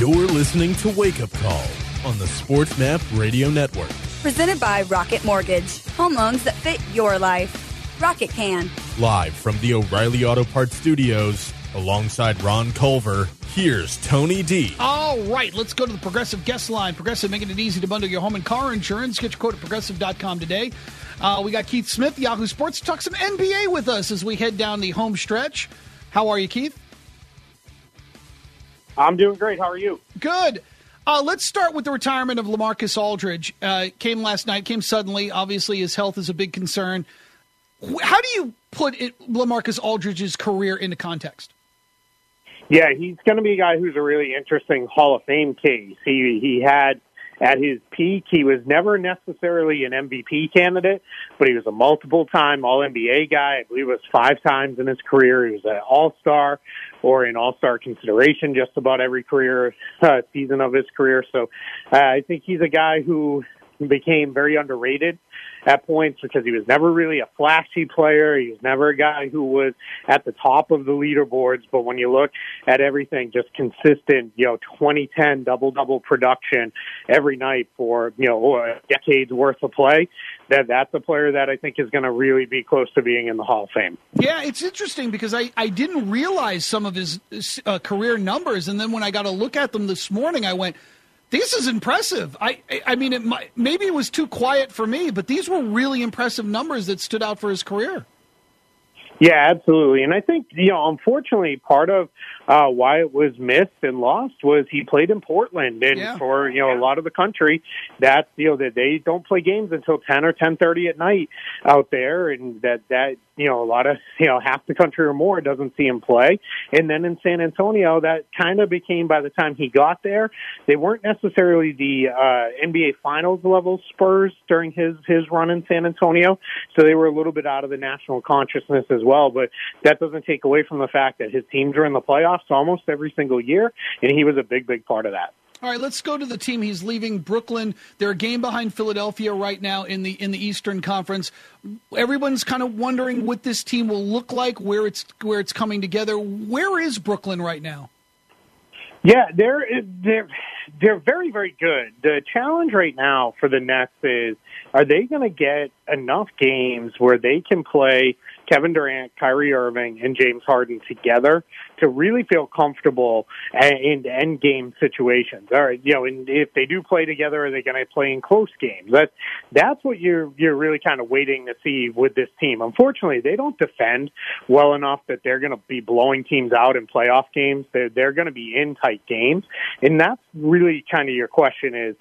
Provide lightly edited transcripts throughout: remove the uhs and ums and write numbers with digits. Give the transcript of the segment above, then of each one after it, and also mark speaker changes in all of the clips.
Speaker 1: You're listening to Wake Up Call on the SportsMap Radio Network.
Speaker 2: Presented by Rocket Mortgage. Home loans that fit your life. Rocket can.
Speaker 1: Live from the O'Reilly Auto Parts Studios, alongside Ron Culver, here's Tony D.
Speaker 3: All right, let's go to the Progressive guest line. Progressive, making it easy to bundle your home and car insurance. Get your quote at Progressive.com today. We got Keith Smith, Yahoo Sports, to talk some NBA with us as we head down the home stretch. How are you, Keith?
Speaker 4: I'm doing great. How are you?
Speaker 3: Good. Let's start with the retirement of LaMarcus Aldridge. Came last night, came suddenly. Obviously, his health is a big concern. How do you put LaMarcus Aldridge's career into context?
Speaker 4: Yeah, he's going to be a guy who's a really interesting Hall of Fame case. He had, at his peak, he was never necessarily an MVP candidate, but he was a multiple-time All-NBA guy. I believe it was 5 times in his career. He was an All-Star or in All-Star consideration just about every career season of his career. So I think he's a guy who became very underrated at points because he was never really a flashy player. He was never a guy who was at the top of the leaderboards. But when you look at everything, just consistent, 2010 double-double production every night for, a decade's worth of play, that's a player that I think is going to really be close to being in the Hall of Fame.
Speaker 3: Yeah, it's interesting because I didn't realize some of his career numbers. And then when I got to look at them this morning, I went, this is impressive. I mean, maybe it was too quiet for me, but these were really impressive numbers that stood out for his career.
Speaker 4: Yeah, absolutely. And I think, unfortunately, part of why it was missed and lost was he played in Portland. And for, a lot of the country, that they don't play games until 10 or 10:30 at night out there. And that a lot of, half the country or more doesn't see him play. And then in San Antonio, that kind of became, by the time he got there, they weren't necessarily the NBA Finals level Spurs during his run in San Antonio. So they were a little bit out of the national consciousness as well. But that doesn't take away from the fact that his teams are in the playoffs almost every single year, and he was a big, big part of that.
Speaker 3: All right, let's go to the team he's leaving, Brooklyn. They're a game behind Philadelphia right now in the Eastern Conference. Everyone's kind of wondering what this team will look like, where it's coming together. Where is Brooklyn right now?
Speaker 4: Yeah, they're very, very good. The challenge right now for the Nets is, are they going to get enough games where they can play Kevin Durant, Kyrie Irving, and James Harden together to really feel comfortable in end game situations? All right, and if they do play together, are they going to play in close games? That's what you're really kind of waiting to see with this team. Unfortunately, they don't defend well enough that they're going to be blowing teams out in playoff games. They're going to be in tight games, and that's really kind of your question is,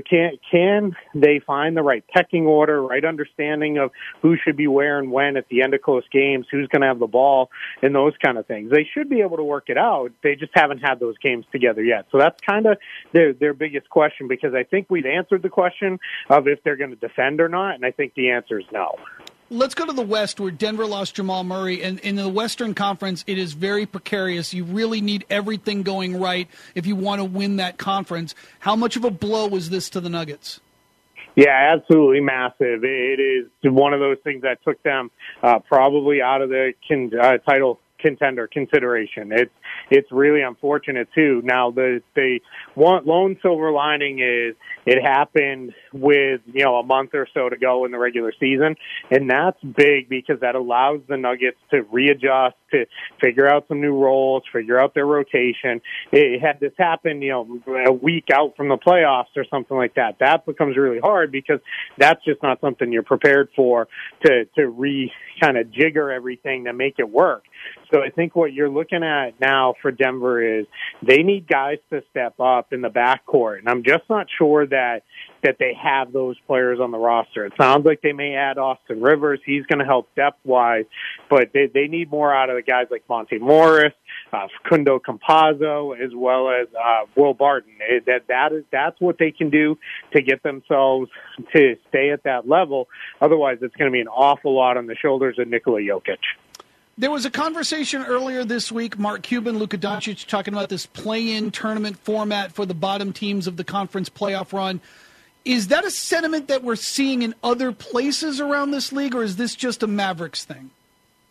Speaker 4: can they find the right pecking order, right understanding of who should be where and when at the end of close games, who's going to have the ball, and those kind of things. They should be able to work it out. They just haven't had those games together yet. So that's kind of their biggest question, because I think we've answered the question of if they're going to defend or not, and I think the answer is no.
Speaker 3: Let's go to the West, where Denver lost Jamal Murray. And in the Western Conference, it is very precarious. You really need everything going right if you want to win that conference. How much of a blow was this to the Nuggets?
Speaker 4: Yeah, absolutely massive. It is one of those things that took them probably out of the title contender consideration. It's really unfortunate too. Now the lone silver lining is it happened with a month or so to go in the regular season, and that's big because that allows the Nuggets to readjust, to figure out some new roles, figure out their rotation. Had this happened a week out from the playoffs or something like that, that becomes really hard because that's just not something you're prepared for to kind of jigger everything to make it work. So I think what you're looking at now for Denver is they need guys to step up in the backcourt, and I'm just not sure that they have those players on the roster. It sounds like they may add Austin Rivers. He's going to help depth-wise, but they need more out of the guys like Monte Morris, Facundo Campazzo, as well as Will Barton. That's what they can do to get themselves to stay at that level. Otherwise, it's going to be an awful lot on the shoulders of Nikola Jokic.
Speaker 3: There was a conversation earlier this week, Mark Cuban, Luka Doncic, talking about this play-in tournament format for the bottom teams of the conference playoff run. Is that a sentiment that we're seeing in other places around this league, or is this just a Mavericks thing?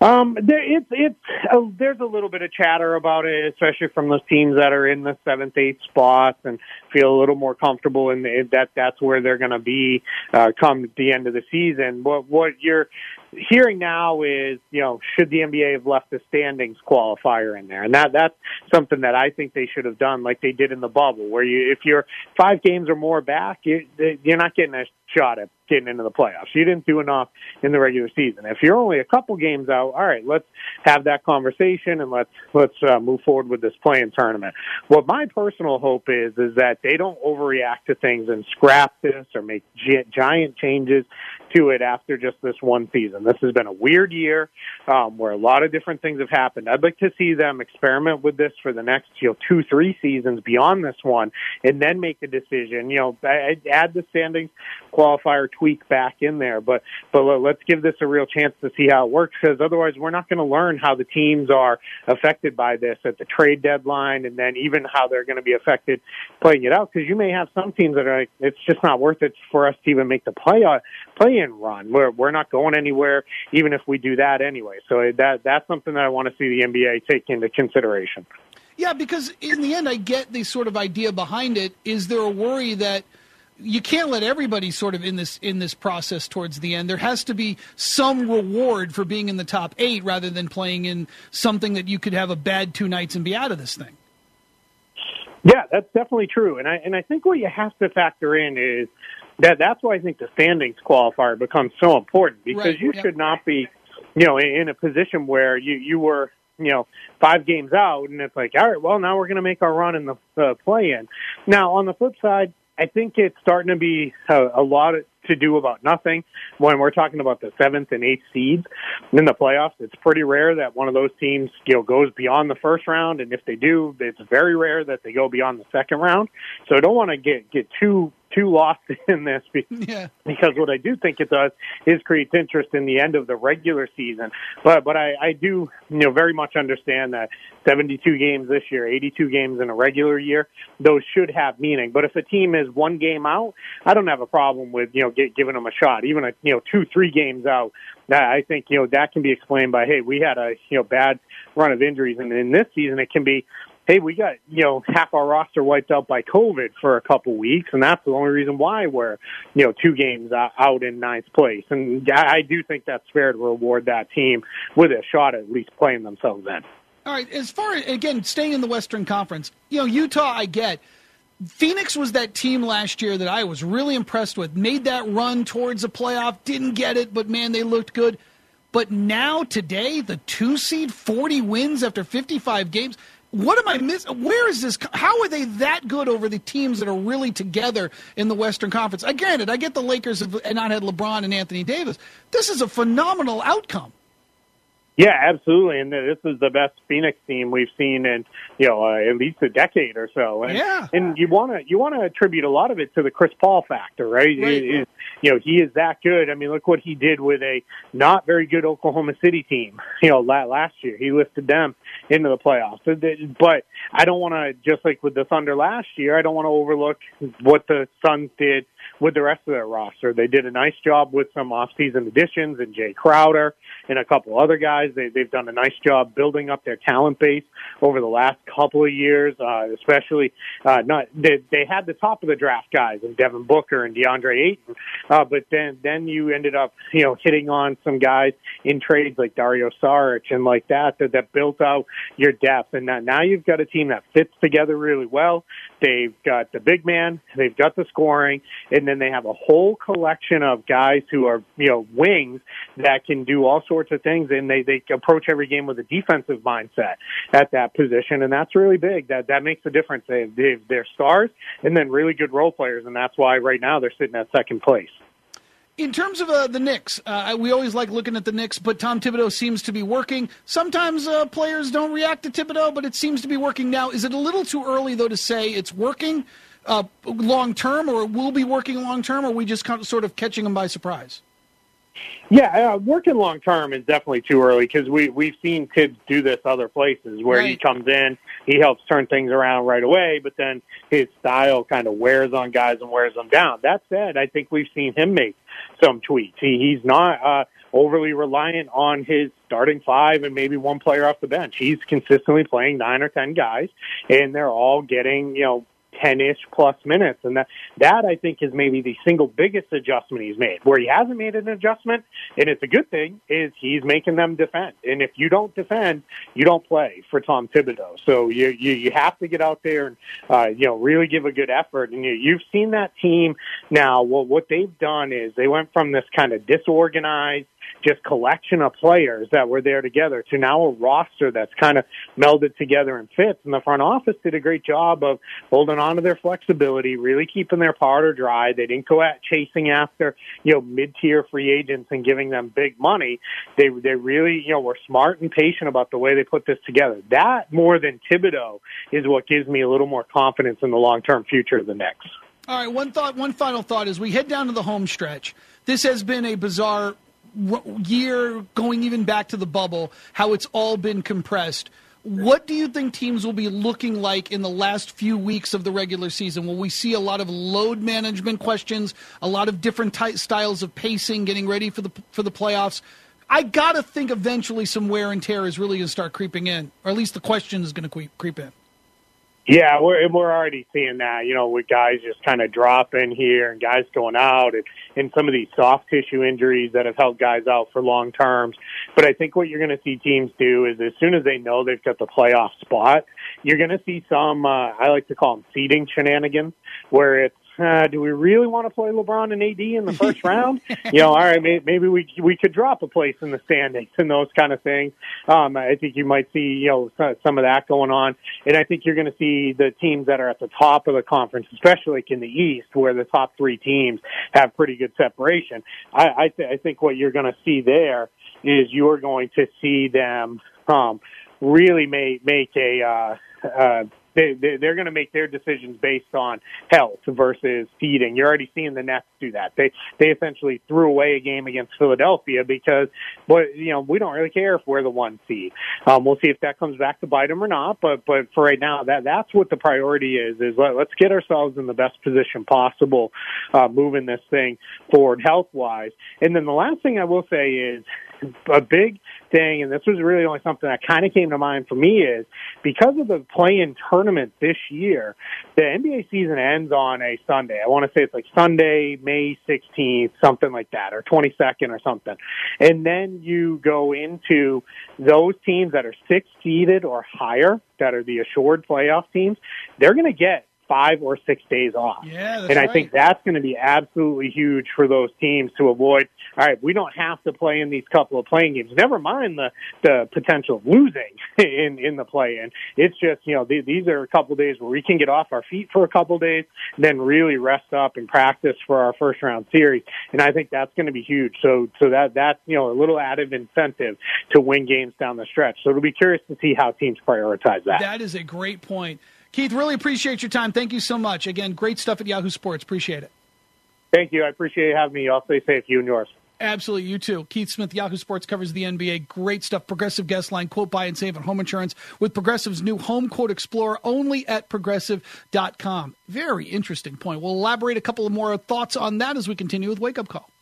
Speaker 4: There's a little bit of chatter about it, especially from those teams that are in the 7th, 8th spots and feel a little more comfortable in that's where they're going to be come the end of the season. What you're hearing now is, should the NBA have left the standings qualifier in there? And that's something that I think they should have done, like they did in the bubble, where if you're 5 games or more back, you're not getting a shot at getting into the playoffs. You didn't do enough in the regular season. If you're only a couple games out, all right, let's have that conversation and let's move forward with this play-in tournament. What my personal hope is that they don't overreact to things and scrap this or make giant changes to it after just this one season. This has been a weird year where a lot of different things have happened. I'd like to see them experiment with this for the next 2-3 seasons beyond this one, and then make a decision. Add the standings qualifier tweak back in there, but let's give this a real chance to see how it works, because otherwise we're not going to learn how the teams are affected by this at the trade deadline, and then even how they're going to be affected playing it out, because you may have some teams that are like, it's just not worth it for us to even make the play-in run. We're not going anywhere, even if we do that anyway. So that's something that I want to see the NBA take into consideration.
Speaker 3: Yeah, because in the end, I get the sort of idea behind it. Is there a worry that you can't let everybody sort of in this process towards the end? There has to be some reward for being in the top 8 rather than playing in something that you could have a bad 2 nights and be out of this thing.
Speaker 4: Yeah, that's definitely true. And I think what you have to factor in is that's why I think the standings qualifier becomes so important, because you should not be, in a position where you were, 5 games out and it's like, all right, well, now we're going to make our run in the play-in. Now, on the flip side, I think it's starting to be a lot to do about nothing when we're talking about the 7th and 8th seeds in the playoffs. It's pretty rare that one of those teams, goes beyond the first round, and if they do, it's very rare that they go beyond the second round. So I don't want to get too lost in this, because what I do think it does is creates interest in the end of the regular season. But I do very much understand that 72 games this year, 82 games in a regular year, those should have meaning. But if a team is 1 game out, I don't have a problem with giving them a shot. Even 2-3 games out, I think that can be explained by, hey, we had a bad run of injuries, and in this season it can be, hey, we got, half our roster wiped out by COVID for a couple weeks, and that's the only reason why we're, 2 games out in 9th place. And I do think that's fair to reward that team with a shot at least playing themselves in.
Speaker 3: All right, as far as, again, staying in the Western Conference, Utah, I get. Phoenix was that team last year that I was really impressed with. Made that run towards a playoff, didn't get it, but, man, they looked good. But now, today, the 2 seed, 40 wins after 55 games. What am I missing? Where is this? How are they that good over the teams that are really together in the Western Conference? Granted, I get the Lakers have not had LeBron and Anthony Davis. This is a phenomenal outcome.
Speaker 4: Yeah, absolutely, and this is the best Phoenix team we've seen in at least a decade or so. And you want to attribute a lot of it to the Chris Paul factor, right? He is that good. I mean, look what he did with a not very good Oklahoma City team. Last year he lifted them into the playoffs. But I don't want to, just like with the Thunder last year, I don't want to overlook what the Suns did with the rest of their roster. They did a nice job with some off-season additions and Jay Crowder and a couple other guys. They've done a nice job building up their talent base over the last couple of years, especially they had the top of the draft guys in Devin Booker and DeAndre Ayton, but then you ended up hitting on some guys in trades like Dario Saric and like that built out your depth. And now you've got a team that fits together really well. They've got the big man, they've got the scoring, and then they have a whole collection of guys who are, wings that can do all sorts of things, and they approach every game with a defensive mindset at that position, and that's really big. That makes a difference. They're stars and then really good role players, and that's why right now they're sitting at second place.
Speaker 3: In terms of the Knicks, we always like looking at the Knicks, but Tom Thibodeau seems to be working. Sometimes players don't react to Thibodeau, but it seems to be working now. Is it a little too early, though, to say it's working long-term, or it will be working long-term, or are we just kind of sort of catching them by surprise?
Speaker 4: Yeah, working long-term is definitely too early, because we've seen Tibbs do this other places where he comes in, he helps turn things around right away, but then his style kind of wears on guys and wears them down. That said, I think we've seen him make some tweaks. He's not overly reliant on his starting five and maybe one player off the bench. He's consistently playing 9 or 10 guys, and they're all getting, 10-ish plus minutes. And that I think is maybe the single biggest adjustment he's made. Where he hasn't made an adjustment, and it's a good thing, is he's making them defend. And if you don't defend, you don't play for Tom Thibodeau. So you have to get out there and, really give a good effort. And you've seen that team now. Well, what they've done is they went from this kind of disorganized, just collection of players that were there together to now a roster that's kind of melded together and fits. And the front office did a great job of holding on to their flexibility, really keeping their powder dry. They didn't go at chasing after, mid-tier free agents and giving them big money. They really, were smart and patient about the way they put this together. That, more than Thibodeau, is what gives me a little more confidence in the long-term future of the Knicks.
Speaker 3: All right, one final thought as we head down to the home stretch. This has been a bizarre year, going even back to the bubble, how it's all been compressed. What do you think teams will be looking like in the last few weeks of the regular season? Will we see a lot of load management questions, a lot of different styles of pacing, getting ready for the playoffs? I got to think eventually some wear and tear is really going to start creeping in, or at least the question is going to creep in.
Speaker 4: Yeah, we're already seeing that, with guys just kind of dropping here and guys going out and some of these soft tissue injuries that have held guys out for long terms. But I think what you're going to see teams do is as soon as they know they've got the playoff spot, you're going to see some, I like to call them seeding shenanigans, where it's, do we really want to play LeBron and AD in the first round? All right, maybe we could drop a place in the standings and those kind of things. I think you might see, some of that going on. And I think you're going to see the teams that are at the top of the conference, especially like in the East, where the top 3 teams have pretty good separation. I think what you're going to see there is you're going to see them really make a they're going to make their decisions based on health versus seeding. You're already seeing the Nets do that. They essentially threw away a game against Philadelphia because, we don't really care if we're the 1 seed. We'll see if that comes back to bite them or not. But for right now, that's what the priority is let's get ourselves in the best position possible, moving this thing forward health-wise. And then the last thing I will say is a big thing, and this was really only something that kind of came to mind for me, is because of the play-in tournament this year, the NBA season ends on a Sunday. I want to say it's like Sunday, May 16th, something like that, or 22nd or something. And then you go into those teams that are 6 seeded or higher, that are the assured playoff teams, they're going to get 5 or 6 days off.
Speaker 3: Yeah, that's
Speaker 4: and I
Speaker 3: right.
Speaker 4: think that's going to be absolutely huge for those teams to avoid. All right, we don't have to play in these couple of playing games. Never mind the potential of losing in the play-in. It's just, these are a couple of days where we can get off our feet for a couple of days, then really rest up and practice for our first-round series. And I think that's going to be huge. So that's, a little added incentive to win games down the stretch. So it'll be curious to see how teams prioritize that.
Speaker 3: That is a great point. Keith, really appreciate your time. Thank you so much. Again, great stuff at Yahoo Sports. Appreciate it.
Speaker 4: Thank you. I appreciate you having me. Y'all stay safe, you and yours.
Speaker 3: Absolutely, you too. Keith Smith, Yahoo Sports, covers the NBA. Great stuff. Progressive guest line, quote, buy and save on home insurance with Progressive's new Home Quote Explorer, only at Progressive.com. Very interesting point. We'll elaborate a couple of more thoughts on that as we continue with Wake Up Call.